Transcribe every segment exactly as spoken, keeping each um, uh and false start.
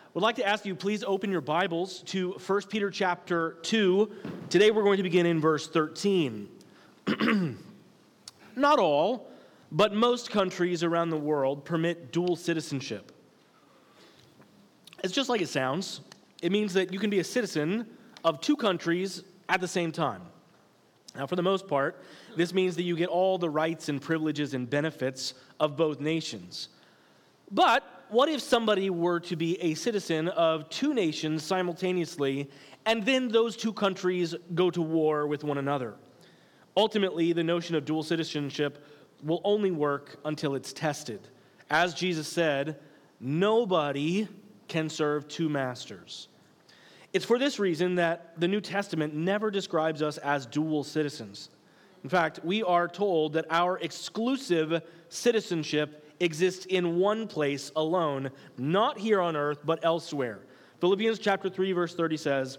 Would like to ask you, please open your Bibles to First Peter chapter two. Today we're going to begin in verse thirteen. Not all, but most countries around the world permit dual citizenship. It's just like it sounds. It means that you can be a citizen of two countries at the same time. Now, for the most part, this means that you get all the rights and privileges and benefits of both nations. But what if somebody were to be a citizen of two nations simultaneously, and then those two countries go to war with one another? Ultimately, the notion of dual citizenship will only work until it's tested. As Jesus said, nobody can serve two masters. It's for this reason that the New Testament never describes us as dual citizens. In fact, we are told that our exclusive citizenship exists in one place alone, not here on earth, but elsewhere. Philippians chapter three, verse thirty says,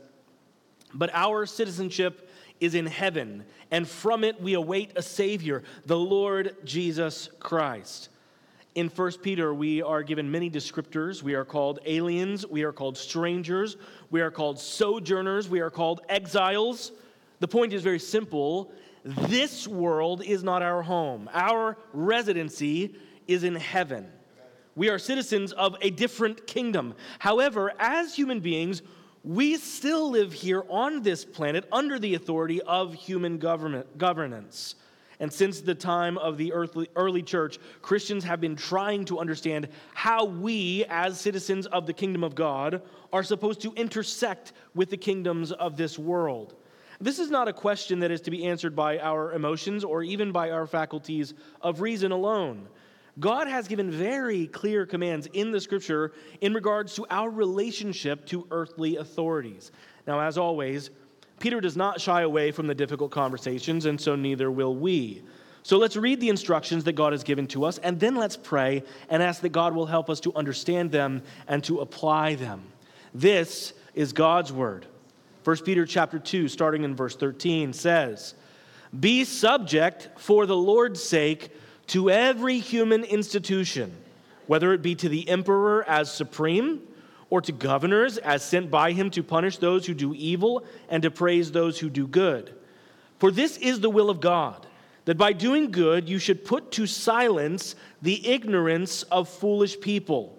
"But our citizenship is in heaven, and from it we await a Savior, the Lord Jesus Christ." In First Peter, we are given many descriptors. We are called aliens, we are called strangers, we are called sojourners, we are called exiles. The point is very simple. This world is not our home. Our residency is in heaven. We are citizens of a different kingdom. However, as human beings, we still live here on this planet under the authority of human government governance. And since the time of the earthly, early church, Christians have been trying to understand how we, as citizens of the kingdom of God, are supposed to intersect with the kingdoms of this world. This is not a question that is to be answered by our emotions or even by our faculties of reason alone. God has given very clear commands in the Scripture in regards to our relationship to earthly authorities. Now, as always, Peter does not shy away from the difficult conversations, and so neither will we. So let's read the instructions that God has given to us, and then let's pray and ask that God will help us to understand them and to apply them. This is God's word. First Peter chapter two, starting in verse thirteen, says, "Be subject for the Lord's sake to every human institution, whether it be to the emperor as supreme, or to governors as sent by him to punish those who do evil and to praise those who do good. For this is the will of God, that by doing good you should put to silence the ignorance of foolish people.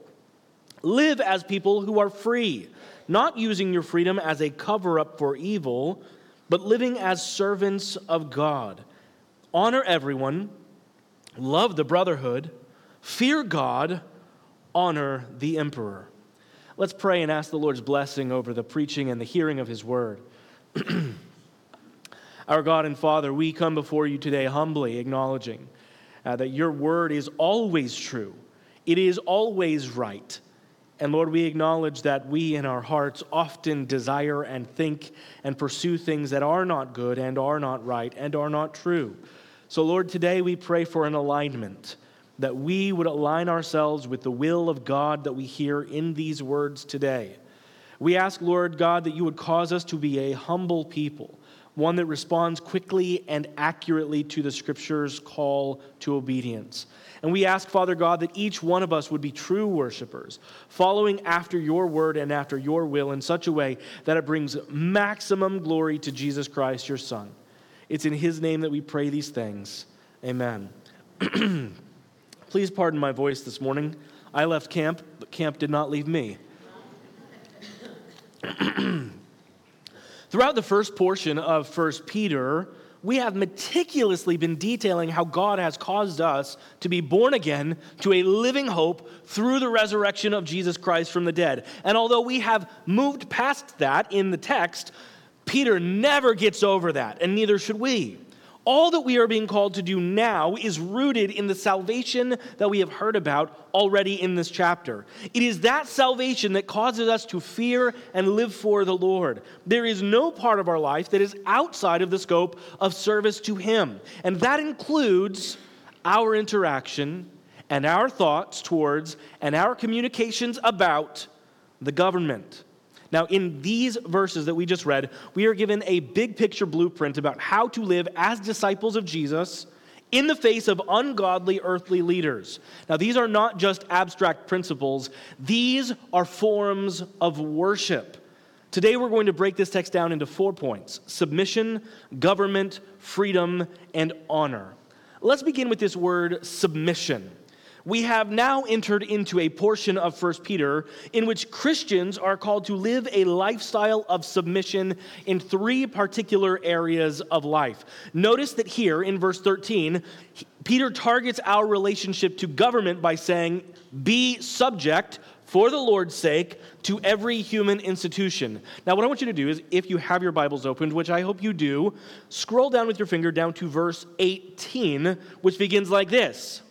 Live as people who are free, not using your freedom as a cover-up for evil, but living as servants of God. Honor everyone, love the brotherhood, fear God, honor the emperor." Let's pray and ask the Lord's blessing over the preaching and the hearing of his word. Our God and Father, we come before you today humbly acknowledging uh, that your word is always true. It is always right. And Lord, we acknowledge that we in our hearts often desire and think and pursue things that are not good and are not right and are not true. So Lord, today we pray for an alignment, that we would align ourselves with the will of God that we hear in these words today. We ask, Lord God, that you would cause us to be a humble people, one that responds quickly and accurately to the Scripture's call to obedience. And we ask, Father God, that each one of us would be true worshipers, following after your word and after your will in such a way that it brings maximum glory to Jesus Christ, your Son. It's in his name that we pray these things. Amen. Please pardon my voice this morning. I left camp, but camp did not leave me. Throughout the first portion of First Peter, we have meticulously been detailing how God has caused us to be born again to a living hope through the resurrection of Jesus Christ from the dead. And although we have moved past that in the text, Peter never gets over that, and neither should we. All that we are being called to do now is rooted in the salvation that we have heard about already in this chapter. It is that salvation that causes us to fear and live for the Lord. There is no part of our life that is outside of the scope of service to him. And that includes our interaction and our thoughts towards and our communications about the government. Now, in these verses that we just read, we are given a big picture blueprint about how to live as disciples of Jesus in the face of ungodly earthly leaders. Now, these are not just abstract principles. These are forms of worship. Today, we're going to break this text down into four points: submission, government, freedom, and honor. Let's begin with this word submission. We have now entered into a portion of First Peter in which Christians are called to live a lifestyle of submission in three particular areas of life. Notice that here in verse thirteen, Peter targets our relationship to government by saying, "Be subject for the Lord's sake to every human institution." Now, what I want you to do is, if you have your Bibles opened, which I hope you do, scroll down with your finger down to verse eighteen, which begins like this: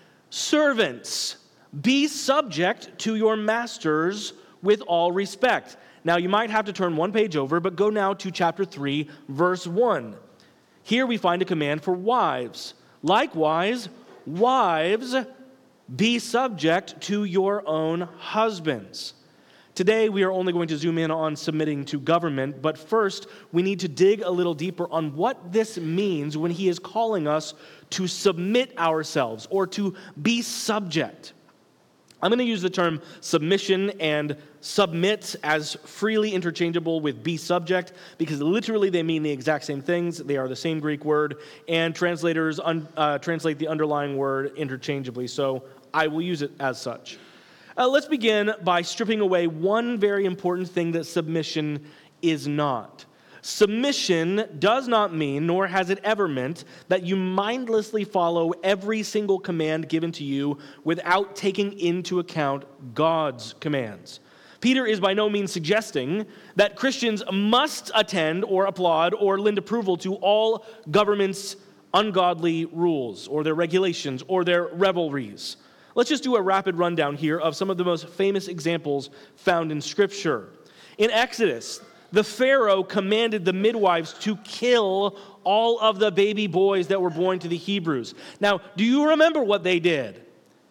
"Servants, be subject to your masters with all respect." Now, you might have to turn one page over, but go now to chapter three, verse one. Here we find a command for wives. "Likewise, wives, be subject to your own husbands." Today, we are only going to zoom in on submitting to government, but first, we need to dig a little deeper on what this means when he is calling us to submit ourselves or to be subject. I'm going to use the term submission and submit as freely interchangeable with be subject because literally they mean the exact same things. They are the same Greek word, and translators un, uh, translate the underlying word interchangeably, so I will use it as such. Uh, let's begin by stripping away one very important thing that submission is not. Submission does not mean, nor has it ever meant, that you mindlessly follow every single command given to you without taking into account God's commands. Peter is by no means suggesting that Christians must attend or applaud or lend approval to all government's ungodly rules or their regulations or their revelries. Let's just do a rapid rundown here of some of the most famous examples found in Scripture. In Exodus, the Pharaoh commanded the midwives to kill all of the baby boys that were born to the Hebrews. Now, do you remember what they did?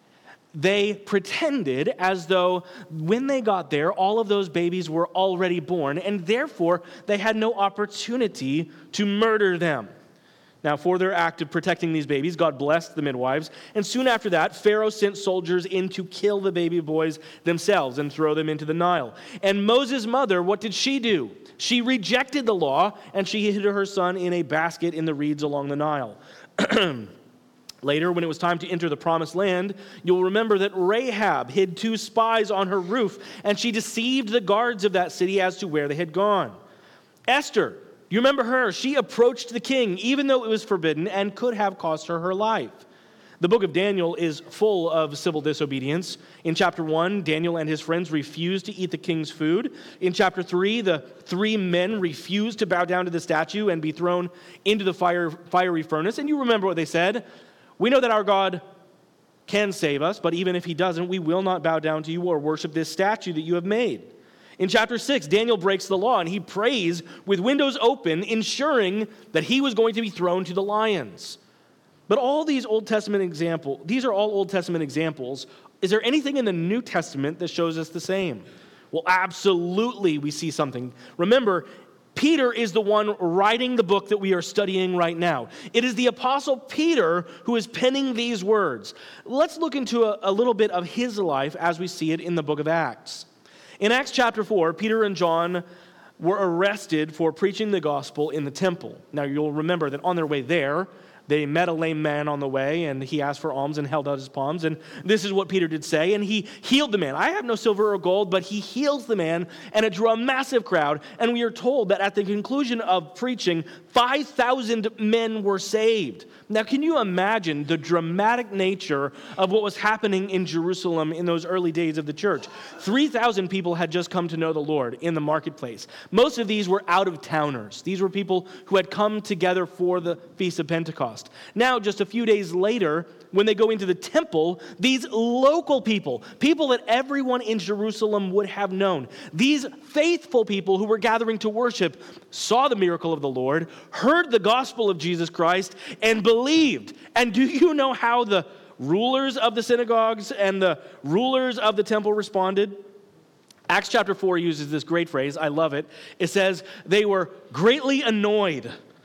They pretended as though when they got there, all of those babies were already born, and therefore they had no opportunity to murder them. Now, for their act of protecting these babies, God blessed the midwives, and soon after that, Pharaoh sent soldiers in to kill the baby boys themselves and throw them into the Nile. And Moses' mother, what did she do? She rejected the law, and she hid her son in a basket in the reeds along the Nile. Later, when it was time to enter the promised land, you'll remember that Rahab hid two spies on her roof, and she deceived the guards of that city as to where they had gone. Esther, you remember her? She approached the king, even though it was forbidden and could have cost her her life. The book of Daniel is full of civil disobedience. In chapter one, Daniel and his friends refused to eat the king's food. In chapter three, the three men refused to bow down to the statue and be thrown into the fire, fiery furnace. And you remember what they said. "We know that our God can save us, but even if he doesn't, we will not bow down to you or worship this statue that you have made." In chapter six, Daniel breaks the law and he prays with windows open, ensuring that he was going to be thrown to the lions. But all these Old Testament examples, these are all Old Testament examples. Is there anything in the New Testament that shows us the same? Well, absolutely we see something. Remember, Peter is the one writing the book that we are studying right now. It is the Apostle Peter who is penning these words. Let's look into a, a little bit of his life as we see it in the book of Acts. In Acts chapter four, Peter and John were arrested for preaching the gospel in the temple. Now, you'll remember that on their way there, they met a lame man on the way, and he asked for alms and held out his palms. And this is what Peter did say, and he healed the man. I have no silver or gold, but he heals the man, and it drew a massive crowd. And we are told that at the conclusion of preaching, five thousand men were saved. Now, can you imagine the dramatic nature of what was happening in Jerusalem in those early days of the church? three thousand people had just come to know the Lord in the marketplace. Most of these were out-of-towners. These were people who had come together for the Feast of Pentecost. Now, just a few days later, when they go into the temple, these local people, people that everyone in Jerusalem would have known, these faithful people who were gathering to worship, saw the miracle of the Lord, heard the gospel of Jesus Christ, and believed. And do you know how the rulers of the synagogues and the rulers of the temple responded? Acts chapter four uses this great phrase. I love it. It says, they were greatly annoyed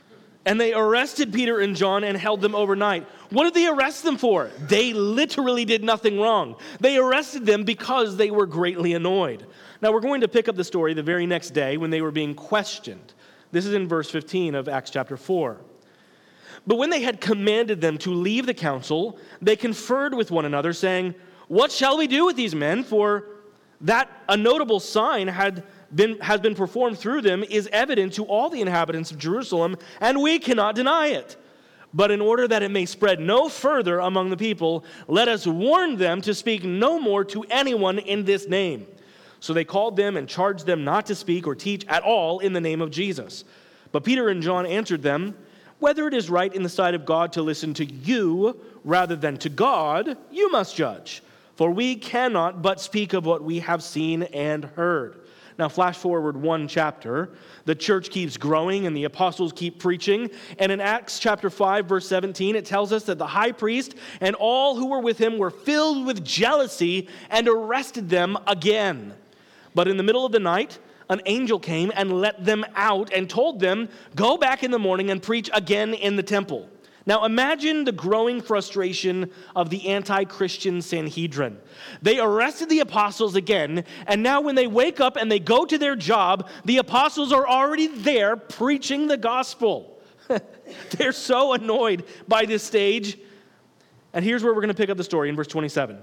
And they arrested Peter and John and held them overnight. What did they arrest them for? They literally did nothing wrong. They arrested them because they were greatly annoyed. Now we're going to pick up the story the very next day when they were being questioned. This is in verse fifteen of Acts chapter four. But when they had commanded them to leave the council, they conferred with one another, saying, "What shall we do with these men? For that a notable sign had been, has been performed through them is evident to all the inhabitants of Jerusalem, and we cannot deny it. But in order that it may spread no further among the people, let us warn them to speak no more to anyone in this name." So they called them and charged them not to speak or teach at all in the name of Jesus. But Peter and John answered them, "Whether it is right in the sight of God to listen to you rather than to God, you must judge. For we cannot but speak of what we have seen and heard." Now flash forward one chapter. The church keeps growing and the apostles keep preaching. And in Acts chapter five, verse seventeen, it tells us that the high priest and all who were with him were filled with jealousy and arrested them again. But in the middle of the night, an angel came and let them out and told them, "Go back in the morning and preach again in the temple." Now imagine the growing frustration of the anti-Christian Sanhedrin. They arrested the apostles again, and now when they wake up and they go to their job, the apostles are already there preaching the gospel. They're so annoyed by this stage. And here's where we're going to pick up the story in verse twenty-seven.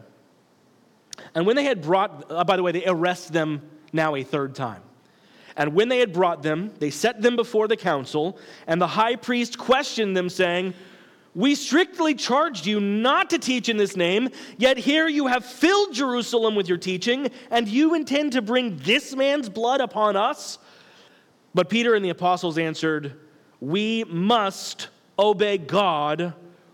And when they had brought, uh, by the way, they arrest them now a third time. And when they had brought them, they set them before the council, and the high priest questioned them, saying, "We strictly charged you not to teach in this name, yet here you have filled Jerusalem with your teaching, and you intend to bring this man's blood upon us?" But Peter and the apostles answered, "We must obey God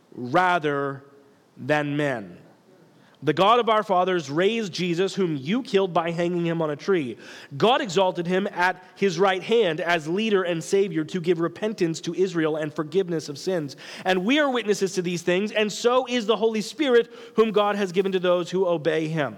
rather than men. The God of our fathers raised Jesus, whom you killed by hanging him on a tree. God exalted him at his right hand as leader and savior to give repentance to Israel and forgiveness of sins. And we are witnesses to these things, and so is the Holy Spirit, whom God has given to those who obey him."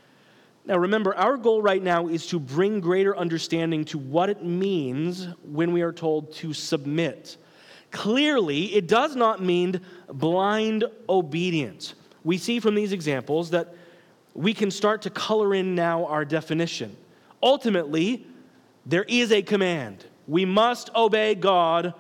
Now remember, our goal right now is to bring greater understanding to what it means when we are told to submit. Clearly, it does not mean blind obedience. We see from these examples that we can start to color in now our definition. Ultimately, there is a command. We must obey God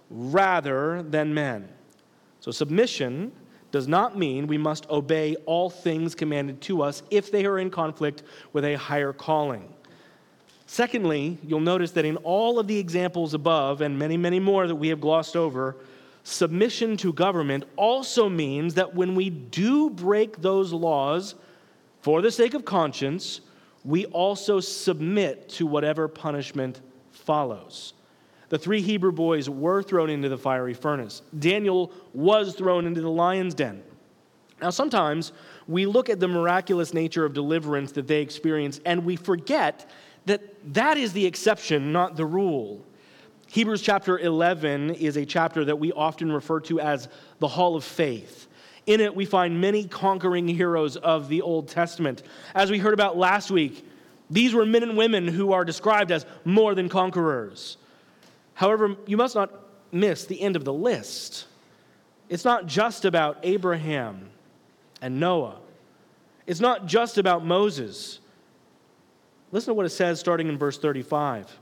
rather than men. So submission does not mean we must obey all things commanded to us if they are in conflict with a higher calling. Secondly, you'll notice that in all of the examples above, and many, many more that we have glossed over, submission to government also means that when we do break those laws for the sake of conscience, we also submit to whatever punishment follows. The three Hebrew boys were thrown into the fiery furnace. Daniel was thrown into the lion's den. Now, sometimes we look at the miraculous nature of deliverance that they experienced, and we forget that that is the exception, not the rule. Hebrews chapter eleven is a chapter that we often refer to as the Hall of Faith. In it, we find many conquering heroes of the Old Testament. As we heard about last week, these were men and women who are described as more than conquerors. However, you must not miss the end of the list. It's not just about Abraham and Noah. It's not just about Moses. Listen to what it says starting in verse thirty-five.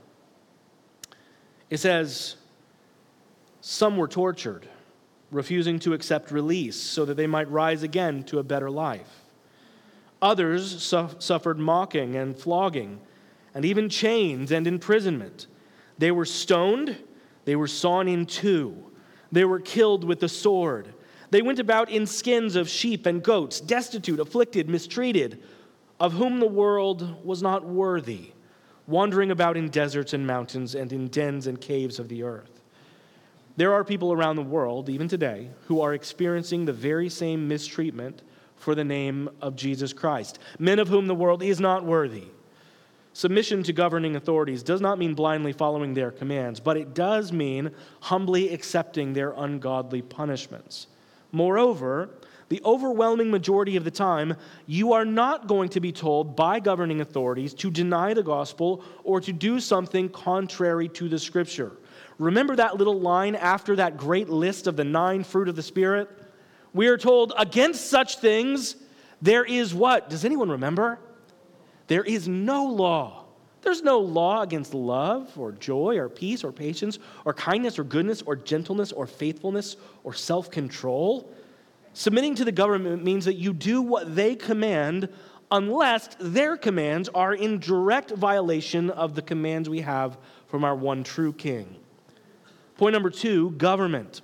It says, "Some were tortured, refusing to accept release so that they might rise again to a better life. Others su- suffered mocking and flogging, and even chains and imprisonment. They were stoned, they were sawn in two, they were killed with the sword. They went about in skins of sheep and goats, destitute, afflicted, mistreated, of whom the world was not worthy, wandering about in deserts and mountains and in dens and caves of the earth." There are people around the world, even today, who are experiencing the very same mistreatment for the name of Jesus Christ, men of whom the world is not worthy. Submission to governing authorities does not mean blindly following their commands, but it does mean humbly accepting their ungodly punishments. Moreover, the overwhelming majority of the time, you are not going to be told by governing authorities to deny the gospel or to do something contrary to the Scripture. remember that little line after that great list of the nine fruit of the Spirit? We are told, against such things, there is what? Does anyone remember? There is no law. There's no law against love or joy or peace or patience or kindness or goodness or gentleness or faithfulness or self-control. Submitting to the government means that you do what they command unless their commands are in direct violation of the commands we have from our one true King. Point number two, government.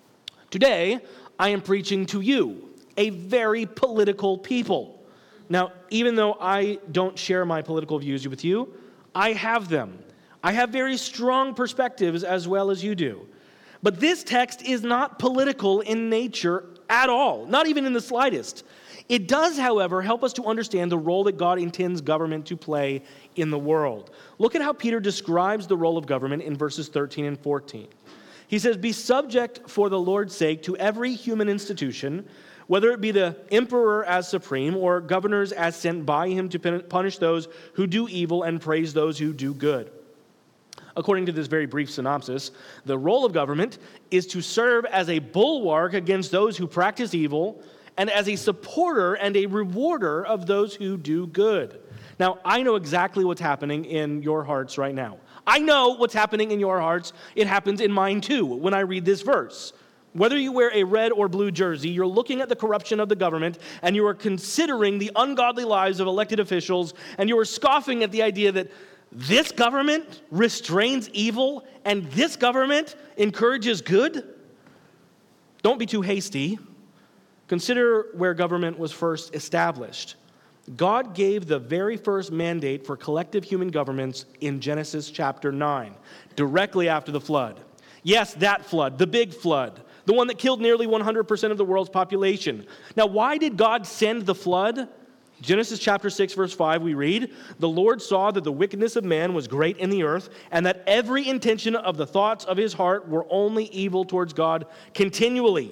Today, I am preaching to you, a very political people. Now, even though I don't share my political views with you, I have them. I have very strong perspectives as well as you do. But this text is not political in nature at all, not even in the slightest. It does, however, help us to understand the role that God intends government to play in the world. Look at how Peter describes the role of government in verses thirteen and fourteen. He says, "Be subject for the Lord's sake to every human institution, whether it be the emperor as supreme or governors as sent by him to punish those who do evil and praise those who do good." According to this very brief synopsis, the role of government is to serve as a bulwark against those who practice evil and as a supporter and a rewarder of those who do good. Now, I know exactly what's happening in your hearts right now. I know what's happening in your hearts. It happens in mine too when I read this verse. Whether you wear a red or blue jersey, you're looking at the corruption of the government and you are considering the ungodly lives of elected officials, and you are scoffing at the idea that this government restrains evil and this government encourages good. Don't be too hasty. Consider where government was first established. God gave the very first mandate for collective human governments in Genesis chapter nine, directly after the flood. Yes, that flood, the big flood, the one that killed nearly one hundred percent of the world's population. Now, why did God send the flood? Genesis chapter six, verse five, we read, "The Lord saw that the wickedness of man was great in the earth, and that every intention of the thoughts of his heart were only evil towards God continually."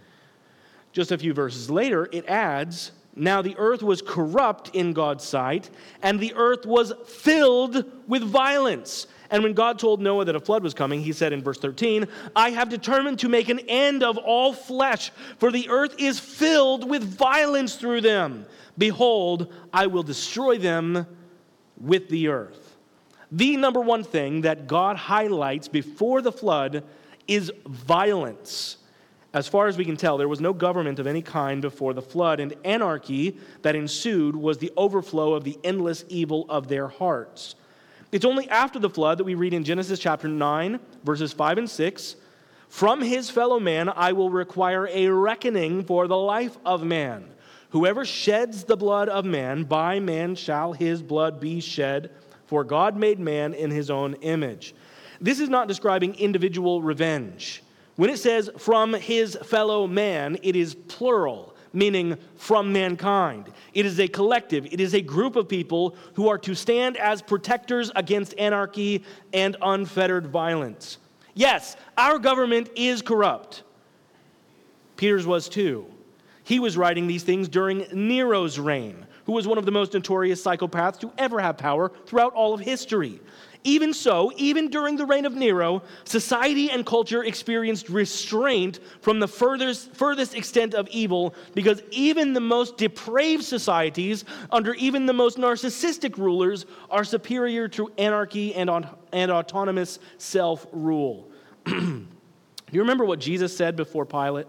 Just a few verses later, it adds, "Now the earth was corrupt in God's sight, and the earth was filled with violence." And when God told Noah that a flood was coming, he said in verse thirteen, "I have determined to make an end of all flesh, for the earth is filled with violence through them. Behold, I will destroy them with the earth." The number one thing that God highlights before the flood is violence. As far as we can tell, there was no government of any kind before the flood, and anarchy that ensued was the overflow of the endless evil of their hearts. It's only after the flood that we read in Genesis chapter nine, verses five and six, "From his fellow man I will require a reckoning for the life of man. Whoever sheds the blood of man, by man shall his blood be shed, for God made man in his own image." This is not describing individual revenge. When it says "from his fellow man," it is plural, meaning from mankind. It is a collective. It is a group of people who are to stand as protectors against anarchy and unfettered violence. Yes, our government is corrupt. Peter's was too. He was writing these things during Nero's reign, who was one of the most notorious psychopaths to ever have power throughout all of history. Even so, even during the reign of Nero, society and culture experienced restraint from the furthest, furthest extent of evil, because even the most depraved societies, under even the most narcissistic rulers, are superior to anarchy and, on, and autonomous self-rule. Do you remember what Jesus said before Pilate?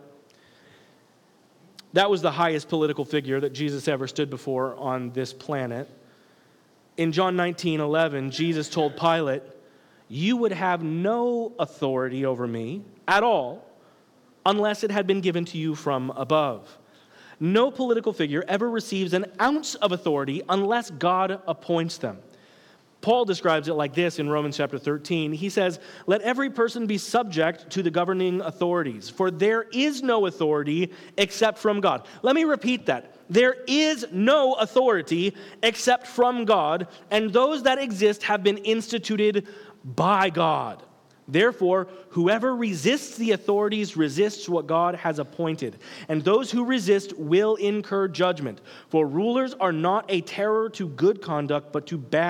That was the highest political figure that Jesus ever stood before on this planet. In John nineteen eleven, Jesus told Pilate, "You would have no authority over me at all unless it had been given to you from above." No political figure ever receives an ounce of authority unless God appoints them. Paul describes it like this in Romans chapter thirteen. He says, "Let every person be subject to the governing authorities, for there is no authority except from God." Let me repeat that. There is no authority except from God, and those that exist have been instituted by God. Therefore, whoever resists the authorities resists what God has appointed, and those who resist will incur judgment. For rulers are not a terror to good conduct, but to bad.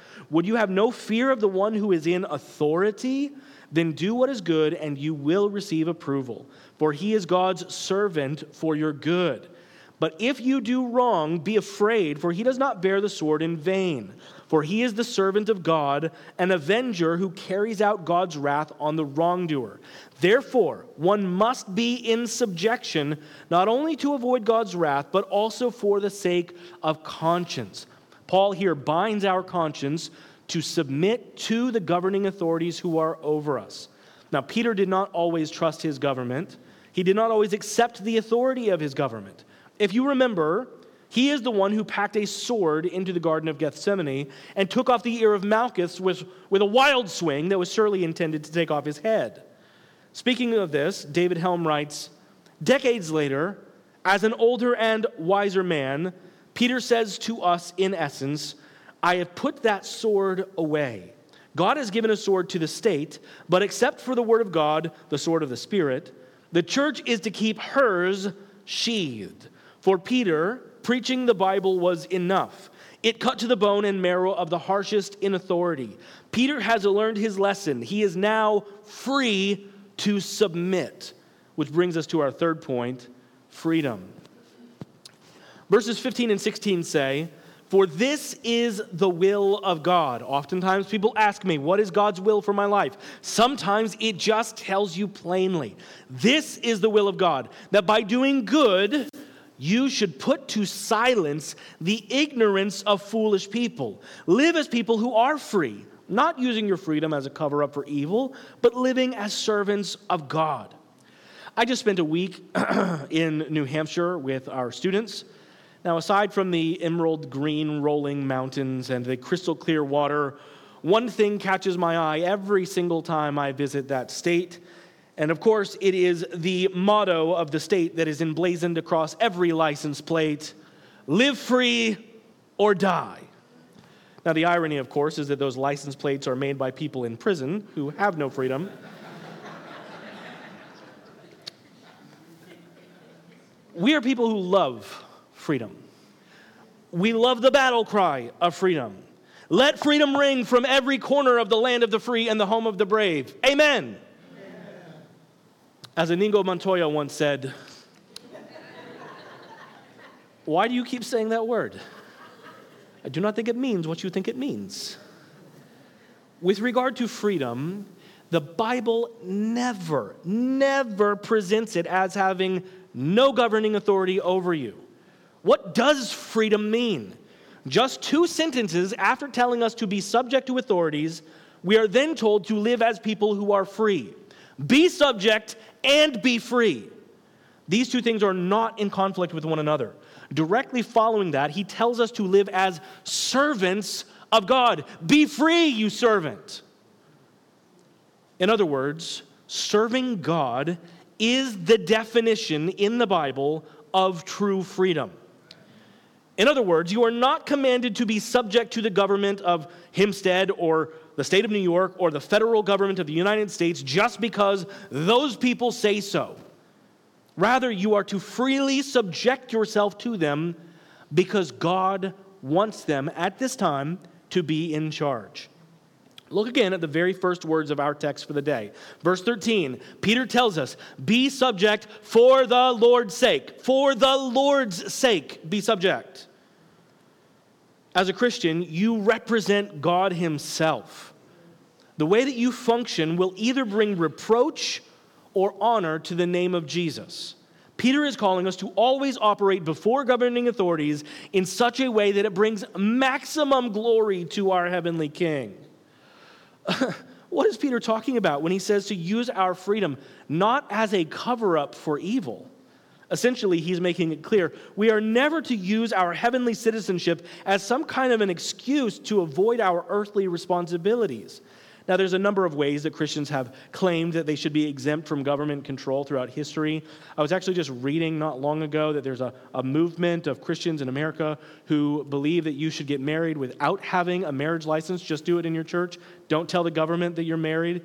Would you have no fear of the one who is in authority? Then do what is good, and you will receive approval. For he is God's servant for your good. But if you do wrong, be afraid, for he does not bear the sword in vain. For he is the servant of God, an avenger who carries out God's wrath on the wrongdoer. Therefore, one must be in subjection, not only to avoid God's wrath, but also for the sake of conscience. Paul here binds our conscience to submit to the governing authorities who are over us. Now, Peter did not always trust his government. He did not always accept the authority of his government. If you remember, he is the one who packed a sword into the Garden of Gethsemane and took off the ear of Malchus with, with a wild swing that was surely intended to take off his head. Speaking of this, David Helm writes, decades later, as an older and wiser man, Peter says to us in essence, I have put that sword away. God has given a sword to the state, but except for the word of God, the sword of the Spirit, the church is to keep hers sheathed. For Peter, preaching the Bible was enough. It cut to the bone and marrow of the harshest in authority. Peter has learned his lesson. He is now free to submit. Which brings us to our third point, freedom. Verses fifteen and sixteen say, for this is the will of God. Oftentimes people ask me, what is God's will for my life? Sometimes it just tells you plainly. This is the will of God, that by doing good, you should put to silence the ignorance of foolish people. Live as people who are free, not using your freedom as a cover-up for evil, but living as servants of God. I just spent a week in New Hampshire with our students. Now, aside from the emerald green rolling mountains and the crystal clear water, one thing catches my eye every single time I visit that state. And of course, it is the motto of the state that is emblazoned across every license plate, live free or die. Now, the irony, of course, is that those license plates are made by people in prison who have no freedom. We are people who love freedom. We love the battle cry of freedom. Let freedom ring from every corner of the land of the free and the home of the brave. Amen. As Inigo Montoya once said, why do you keep saying that word? I do not think it means what you think it means. With regard to freedom, the Bible never, never presents it as having no governing authority over you. What does freedom mean? Just two sentences after telling us to be subject to authorities, we are then told to live as people who are free. Be subject and be free. These two things are not in conflict with one another. Directly following that, he tells us to live as servants of God. Be free, you servant. In other words, serving God is the definition in the Bible of true freedom. In other words, you are not commanded to be subject to the government of Hempstead or the state of New York or the federal government of the United States just because those people say so. Rather, you are to freely subject yourself to them because God wants them at this time to be in charge. Look again at the very first words of our text for the day. Verse thirteen, Peter tells us, be subject for the Lord's sake. For the Lord's sake, be subject. As a Christian, you represent God himself. The way that you function will either bring reproach or honor to the name of Jesus. Peter is calling us to always operate before governing authorities in such a way that it brings maximum glory to our heavenly King. What is Peter talking about when he says to use our freedom not as a cover-up for evil? Essentially, he's making it clear we are never to use our heavenly citizenship as some kind of an excuse to avoid our earthly responsibilities. Now, there's a number of ways that Christians have claimed that they should be exempt from government control throughout history. I was actually just reading not long ago that there's a, a movement of Christians in America who believe that you should get married without having a marriage license. Just do it in your church. Don't tell the government that you're married.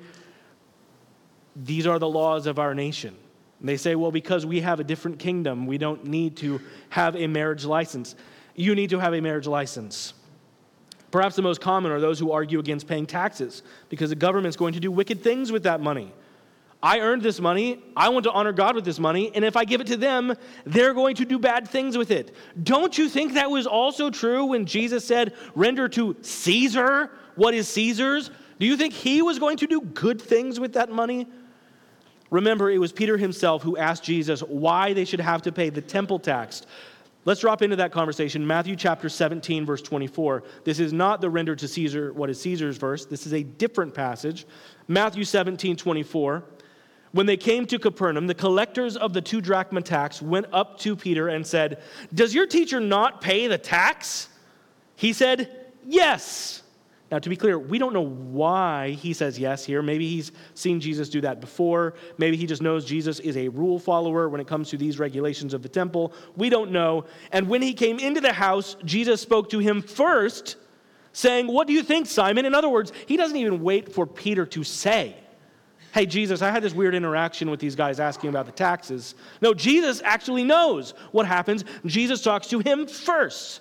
These are the laws of our nation. And they say, well, because we have a different kingdom, we don't need to have a marriage license. You need to have a marriage license. Perhaps the most common are those who argue against paying taxes because the government's going to do wicked things with that money. I earned this money, I want to honor God with this money, and if I give it to them, they're going to do bad things with it. Don't you think that was also true when Jesus said, render to Caesar what is Caesar's? Do you think he was going to do good things with that money? Remember, it was Peter himself who asked Jesus why they should have to pay the temple tax. Let's drop into that conversation. Matthew chapter seventeen, verse twenty-four. This is not the render to Caesar what is Caesar's verse. This is a different passage. Matthew seventeen, twenty-four. When they came to Capernaum, the collectors of the two drachma tax went up to Peter and said, does your teacher not pay the tax? He said, yes. Now, to be clear, we don't know why he says yes here. Maybe he's seen Jesus do that before. Maybe he just knows Jesus is a rule follower when it comes to these regulations of the temple. We don't know. And when he came into the house, Jesus spoke to him first, saying, what do you think, Simon? In other words, he doesn't even wait for Peter to say, hey, Jesus, I had this weird interaction with these guys asking about the taxes. No, Jesus actually knows what happens. Jesus talks to him first.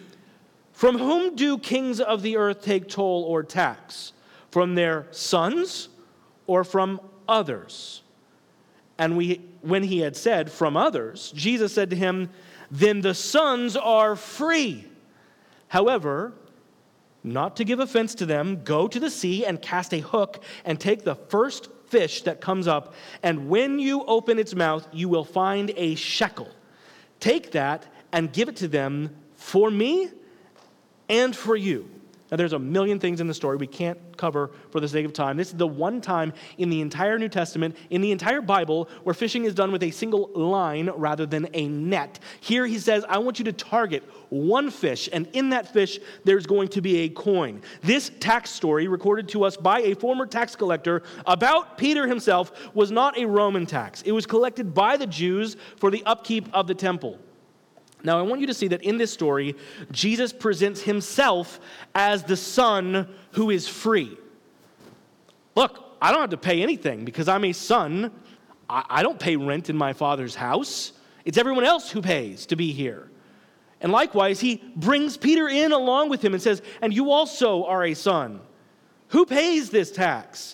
From whom do kings of the earth take toll or tax? From their sons or from others? And we, when he had said, from others, Jesus said to him, then the sons are free. However, not to give offense to them, go to the sea and cast a hook and take the first fish that comes up, and when you open its mouth, you will find a shekel. Take that and give it to them for me and for you. Now, there's a million things in the story we can't cover for the sake of time. This is the one time in the entire New Testament, in the entire Bible, where fishing is done with a single line rather than a net. Here he says, I want you to target one fish, and in that fish, there's going to be a coin. This tax story, recorded to us by a former tax collector about Peter himself, was not a Roman tax. It was collected by the Jews for the upkeep of the temple. Now, I want you to see that in this story, Jesus presents himself as the son who is free. Look, I don't have to pay anything because I'm a son. I don't pay rent in my father's house. It's everyone else who pays to be here. And likewise, he brings Peter in along with him and says, and you also are a son. Who pays this tax?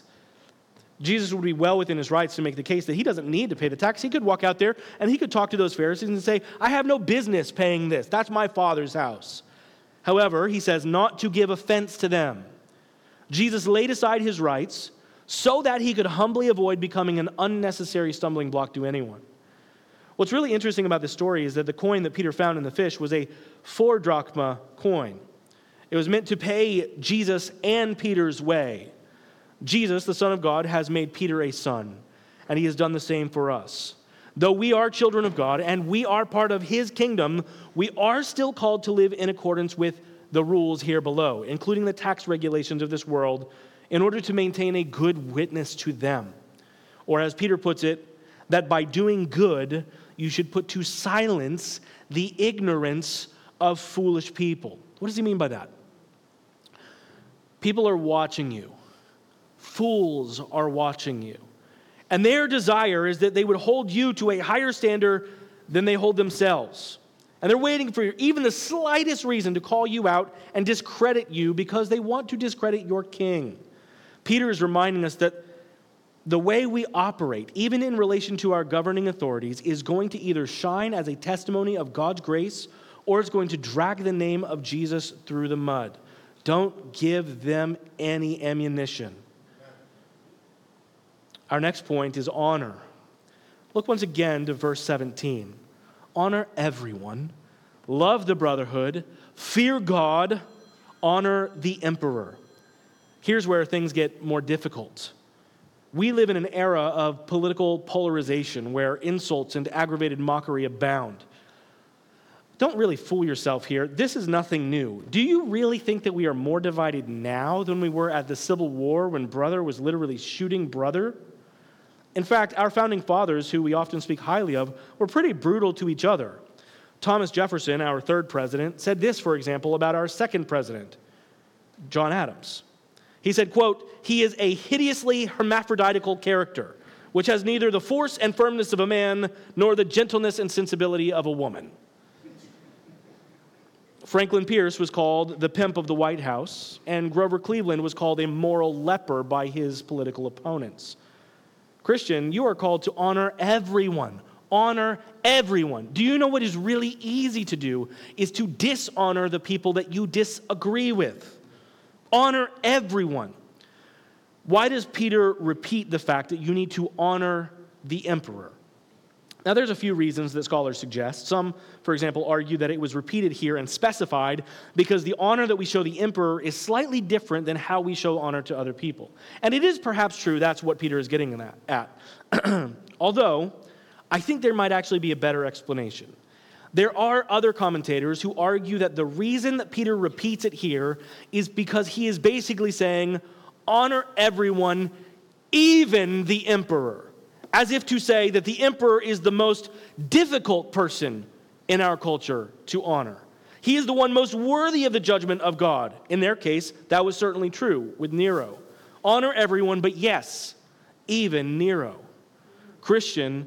Jesus would be well within his rights to make the case that he doesn't need to pay the tax. He could walk out there and he could talk to those Pharisees and say, I have no business paying this. That's my Father's house. However, he says not to give offense to them. Jesus laid aside his rights so that he could humbly avoid becoming an unnecessary stumbling block to anyone. What's really interesting about this story is that the coin that Peter found in the fish was a four drachma coin. It was meant to pay Jesus and Peter's way. Jesus, the Son of God, has made Peter a son, and he has done the same for us. Though we are children of God and we are part of his kingdom, we are still called to live in accordance with the rules here below, including the tax regulations of this world, in order to maintain a good witness to them. Or as Peter puts it, that by doing good, you should put to silence the ignorance of foolish people. What does he mean by that? People are watching you. Fools are watching you. And their desire is that they would hold you to a higher standard than they hold themselves. And they're waiting for even the slightest reason to call you out and discredit you because they want to discredit your king. Peter is reminding us that the way we operate, even in relation to our governing authorities, is going to either shine as a testimony of God's grace or it's going to drag the name of Jesus through the mud. Don't give them any ammunition. Our next point is honor. Look once again to verse seventeen. Honor everyone, love the brotherhood, fear God, honor the emperor. Here's where things get more difficult. We live in an era of political polarization where insults and aggravated mockery abound. Don't really fool yourself here. This is nothing new. Do you really think that we are more divided now than we were at the Civil War when brother was literally shooting brother? In fact, our founding fathers, who we often speak highly of, were pretty brutal to each other. Thomas Jefferson, our third president, said this, for example, about our second president, John Adams. He said, quote, he is a hideously hermaphroditical character, which has neither the force and firmness of a man, nor the gentleness and sensibility of a woman. Franklin Pierce was called the pimp of the White House, and Grover Cleveland was called a moral leper by his political opponents. Christian, you are called to honor everyone. Honor everyone. Do you know what is really easy to do is to dishonor the people that you disagree with? Honor everyone. Why does Peter repeat the fact that you need to honor the emperor? Now, there's a few reasons that scholars suggest. Some, for example, argue that it was repeated here and specified because the honor that we show the emperor is slightly different than how we show honor to other people. And it is perhaps true that's what Peter is getting at. Although, I think there might actually be a better explanation. There are other commentators who argue that the reason that Peter repeats it here is because he is basically saying, honor everyone, even the emperor. As if to say that the emperor is the most difficult person in our culture to honor. He is the one most worthy of the judgment of God. In their case, that was certainly true with Nero. Honor everyone, but yes, even Nero. Christian,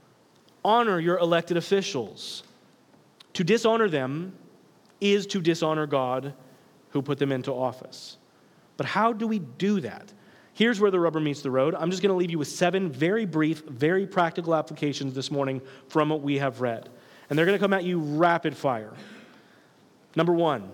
honor your elected officials. To dishonor them is to dishonor God who put them into office. But how do we do that? Here's where the rubber meets the road. I'm just going to leave you with seven very brief, very practical applications this morning from what we have read. And they're going to come at you rapid fire. Number one,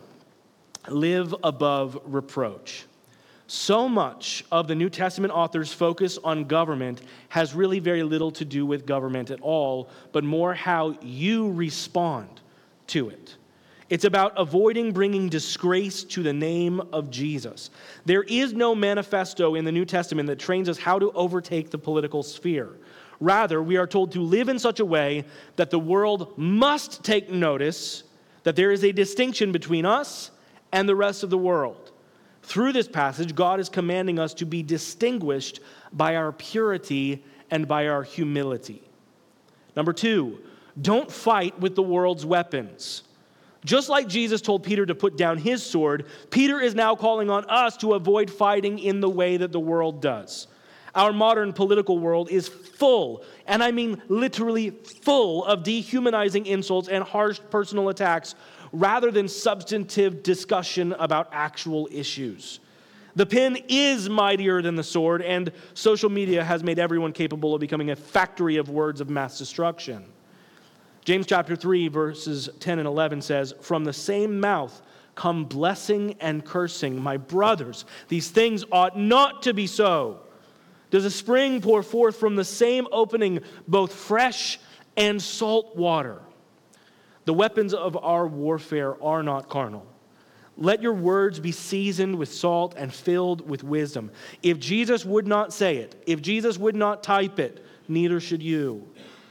live above reproach. So much of the New Testament author's focus on government has really very little to do with government at all, but more how you respond to it. It's about avoiding bringing disgrace to the name of Jesus. There is no manifesto in the New Testament that trains us how to overtake the political sphere. Rather, we are told to live in such a way that the world must take notice that there is a distinction between us and the rest of the world. Through this passage, God is commanding us to be distinguished by our purity and by our humility. Number two, don't fight with the world's weapons. Just like Jesus told Peter to put down his sword, Peter is now calling on us to avoid fighting in the way that the world does. Our modern political world is full, and I mean literally full, of dehumanizing insults and harsh personal attacks rather than substantive discussion about actual issues. The pen is mightier than the sword, and social media has made everyone capable of becoming a factory of words of mass destruction. James chapter three, verses ten and eleven says, "From the same mouth come blessing and cursing. My brothers, these things ought not to be so. Does a spring pour forth from the same opening both fresh and salt water?" The weapons of our warfare are not carnal. Let your words be seasoned with salt and filled with wisdom. If Jesus would not say it, if Jesus would not type it, neither should you.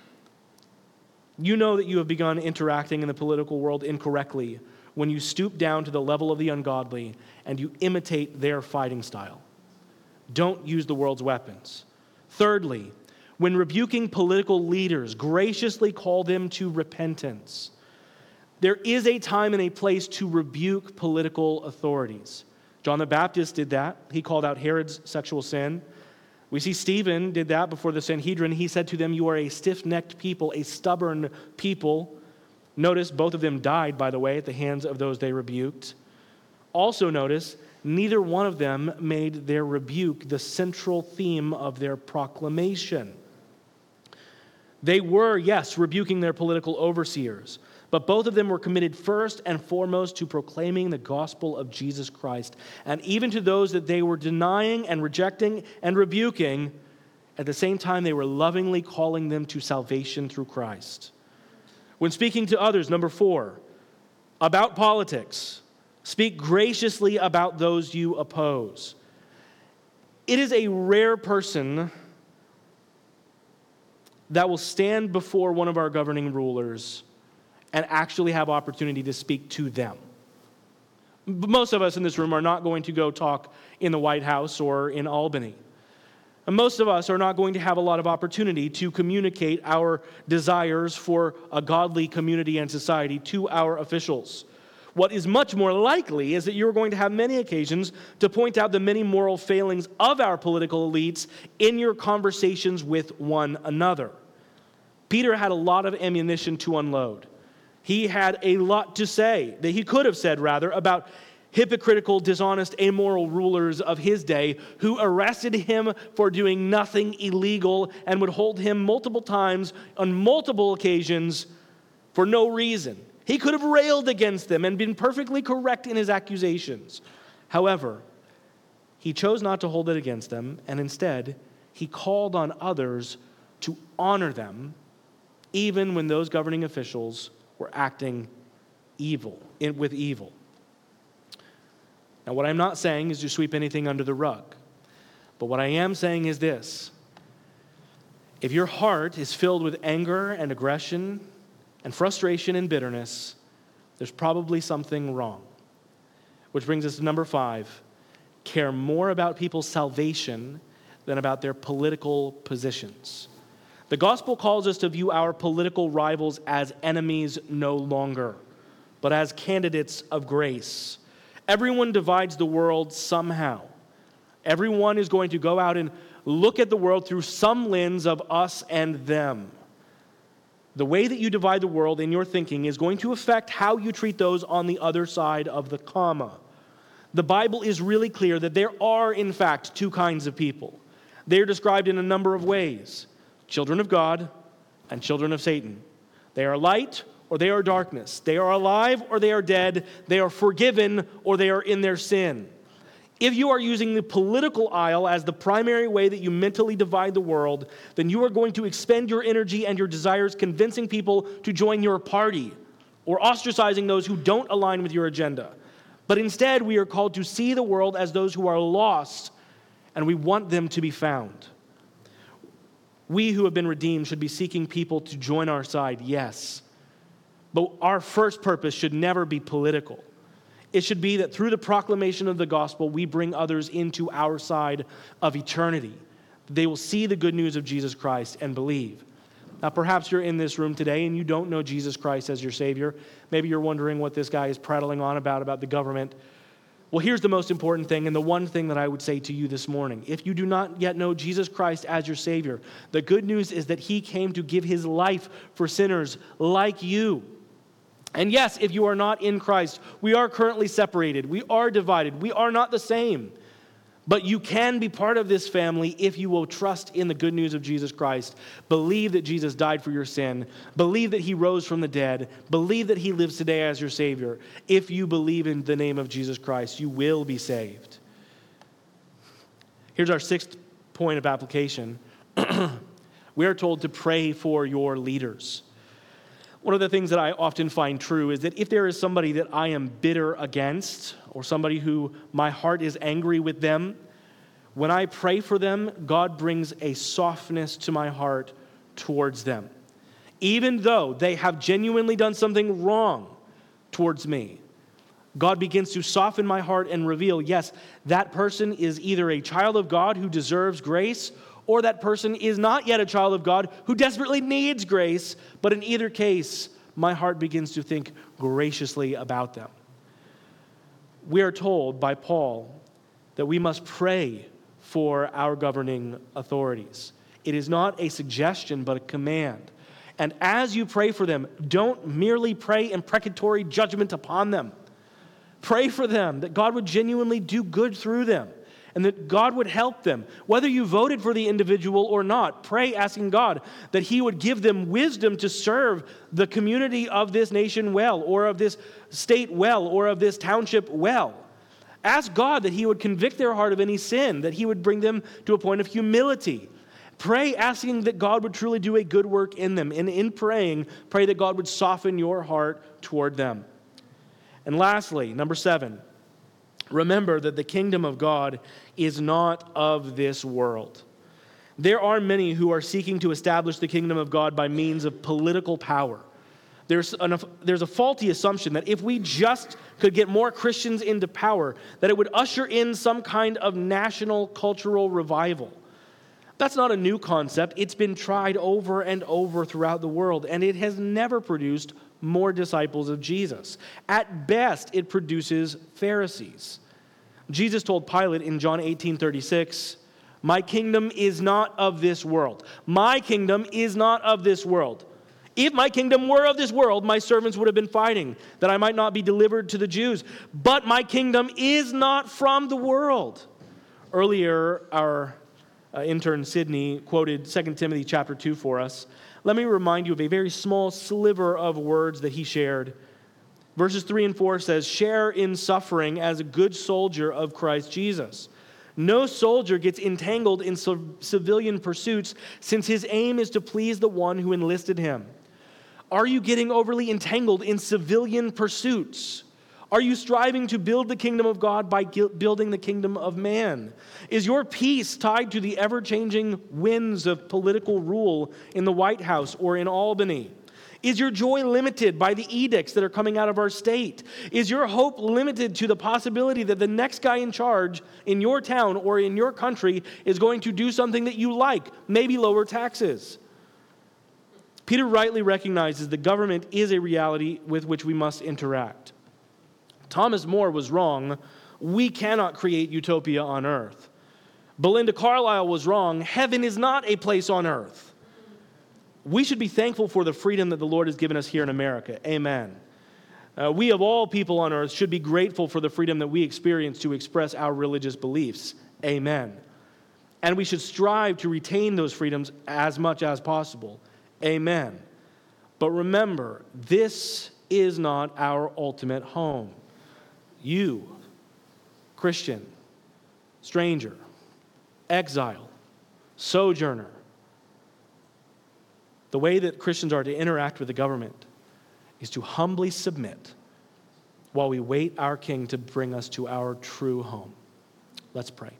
You know that you have begun interacting in the political world incorrectly when you stoop down to the level of the ungodly and you imitate their fighting style. Don't use the world's weapons. Thirdly, when rebuking political leaders, graciously call them to repentance. There is a time and a place to rebuke political authorities. John the Baptist did that. He called out Herod's sexual sin. We see Stephen did that before the Sanhedrin. He said to them, "You are a stiff-necked people, a stubborn people." Notice both of them died, by the way, at the hands of those they rebuked. Also notice, neither one of them made their rebuke the central theme of their proclamation. They were, yes, rebuking their political overseers, but both of them were committed first and foremost to proclaiming the gospel of Jesus Christ. And even to those that they were denying and rejecting and rebuking, at the same time they were lovingly calling them to salvation through Christ. When speaking to others, number four, about politics, speak graciously about those you oppose. It is a rare person that will stand before one of our governing rulers and actually have opportunity to speak to them. Most of us in this room are not going to go talk in the White House or in Albany. And most of us are not going to have a lot of opportunity to communicate our desires for a godly community and society to our officials. What is much more likely is that you're going to have many occasions to point out the many moral failings of our political elites in your conversations with one another. Peter had a lot of ammunition to unload. He had a lot to say, that he could have said, rather, about hypocritical, dishonest, amoral rulers of his day who arrested him for doing nothing illegal and would hold him multiple times on multiple occasions for no reason. He could have railed against them and been perfectly correct in his accusations. However, he chose not to hold it against them, and instead, he called on others to honor them, even when those governing officials were acting evil, in, with evil. Now, what I'm not saying is to sweep anything under the rug. But what I am saying is this. If your heart is filled with anger and aggression and frustration and bitterness, there's probably something wrong. Which brings us to number five. Care more about people's salvation than about their political positions. The gospel calls us to view our political rivals as enemies no longer, but as candidates of grace. Everyone divides the world somehow. Everyone is going to go out and look at the world through some lens of us and them. The way that you divide the world in your thinking is going to affect how you treat those on the other side of the comma. The Bible is really clear that there are, in fact, two kinds of people. They are described in a number of ways. Children of God and children of Satan. They are light or they are darkness. They are alive or they are dead. They are forgiven or they are in their sin. If you are using the political aisle as the primary way that you mentally divide the world, then you are going to expend your energy and your desires convincing people to join your party or ostracizing those who don't align with your agenda. But instead, we are called to see the world as those who are lost, and we want them to be found. We who have been redeemed should be seeking people to join our side, yes. But our first purpose should never be political. It should be that through the proclamation of the gospel, we bring others into our side of eternity. They will see the good news of Jesus Christ and believe. Now, perhaps you're in this room today and you don't know Jesus Christ as your Savior. Maybe you're wondering what this guy is prattling on about, about the government. Well, here's the most important thing, and the one thing that I would say to you this morning. If you do not yet know Jesus Christ as your Savior, the good news is that He came to give His life for sinners like you. And yes, if you are not in Christ, we are currently separated. We are divided. We are not the same. But you can be part of this family if you will trust in the good news of Jesus Christ. Believe that Jesus died for your sin. Believe that He rose from the dead. Believe that He lives today as your Savior. If you believe in the name of Jesus Christ, you will be saved. Here's our sixth point of application. We are told to pray for your leaders. One of the things that I often find true is that if there is somebody that I am bitter against, or somebody who my heart is angry with them, when I pray for them, God brings a softness to my heart towards them. Even though they have genuinely done something wrong towards me, God begins to soften my heart and reveal, yes, that person is either a child of God who deserves grace, or that person is not yet a child of God who desperately needs grace, but in either case, my heart begins to think graciously about them. We are told by Paul that we must pray for our governing authorities. It is not a suggestion, but a command. And as you pray for them, don't merely pray imprecatory judgment upon them. Pray for them that God would genuinely do good through them, and that God would help them. Whether you voted for the individual or not, pray asking God that He would give them wisdom to serve the community of this nation well, or of this state well, or of this township well. Ask God that He would convict their heart of any sin, that He would bring them to a point of humility. Pray asking that God would truly do a good work in them. And in praying, pray that God would soften your heart toward them. And lastly, number seven, remember that the kingdom of God is not of this world. There are many who are seeking to establish the kingdom of God by means of political power. There's, an, there's a faulty assumption that if we just could get more Christians into power, that it would usher in some kind of national cultural revival. That's not a new concept. It's been tried over and over throughout the world, and it has never produced more disciples of Jesus. At best, it produces Pharisees. Jesus told Pilate in John eighteen thirty-six, "My kingdom is not of this world. My kingdom is not of this world. If my kingdom were of this world, my servants would have been fighting, that I might not be delivered to the Jews. But my kingdom is not from the world. Earlier, our uh, intern Sydney quoted Second Timothy chapter two for us. Let me remind you of a very small sliver of words that he shared. Verses three and four says, share in suffering as a good soldier of Christ Jesus. No soldier gets entangled in civilian pursuits, since his aim is to please the one who enlisted him. Are you getting overly entangled in civilian pursuits? Are you striving to build the kingdom of God by building the kingdom of man? Is your peace tied to the ever-changing winds of political rule in the White House or in Albany? Is your joy limited by the edicts that are coming out of our state? Is your hope limited to the possibility that the next guy in charge in your town or in your country is going to do something that you like, maybe lower taxes? Peter rightly recognizes that government is a reality with which we must interact. Thomas More was wrong. We cannot create utopia on earth. Belinda Carlisle was wrong. Heaven is not a place on earth. We should be thankful for the freedom that the Lord has given us here in America. Amen. Uh, we of all people on earth should be grateful for the freedom that we experience to express our religious beliefs. Amen. And we should strive to retain those freedoms as much as possible. Amen. But remember, this is not our ultimate home. You, Christian, stranger, exile, sojourner, the way that Christians are to interact with the government is to humbly submit while we wait our King to bring us to our true home. Let's pray.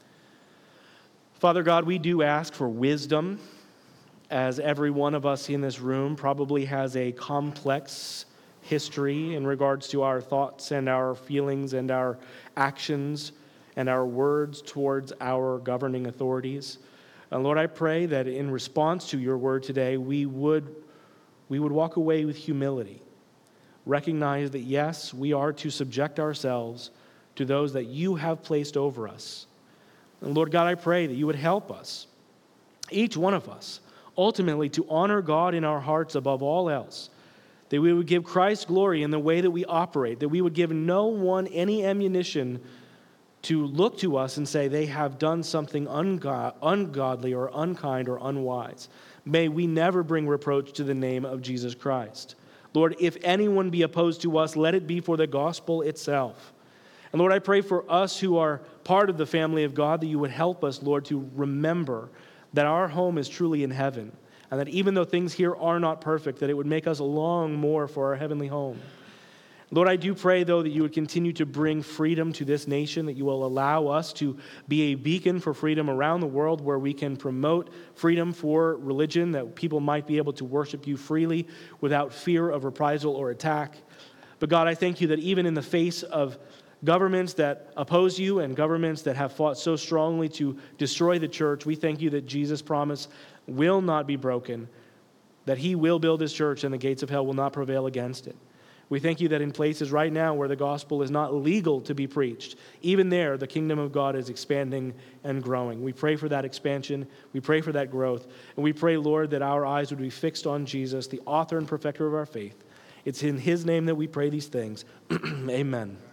Father God, we do ask for wisdom, as every one of us in this room probably has a complex history in regards to our thoughts and our feelings and our actions and our words towards our governing authorities. And Lord, I pray that in response to your word today, we would, we would walk away with humility. Recognize that, yes, we are to subject ourselves to those that you have placed over us. And Lord God, I pray that you would help us, each one of us, ultimately to honor God in our hearts above all else, that we would give Christ glory in the way that we operate, that we would give no one any ammunition to look to us and say they have done something ungod- ungodly or unkind or unwise. May we never bring reproach to the name of Jesus Christ. Lord, if anyone be opposed to us, let it be for the gospel itself. And Lord, I pray for us who are part of the family of God that you would help us, Lord, to remember that our home is truly in heaven, and that even though things here are not perfect, that it would make us long more for our heavenly home. Lord, I do pray, though, that you would continue to bring freedom to this nation, that you will allow us to be a beacon for freedom around the world where we can promote freedom for religion, that people might be able to worship you freely without fear of reprisal or attack. But God, I thank you that even in the face of governments that oppose you and governments that have fought so strongly to destroy the church, we thank you that Jesus' promise will not be broken, that he will build his church and the gates of hell will not prevail against it. We thank you that in places right now where the gospel is not legal to be preached, even there the kingdom of God is expanding and growing. We pray for that expansion. We pray for that growth. And we pray, Lord, that our eyes would be fixed on Jesus, the author and perfecter of our faith. It's in his name that we pray these things. Amen.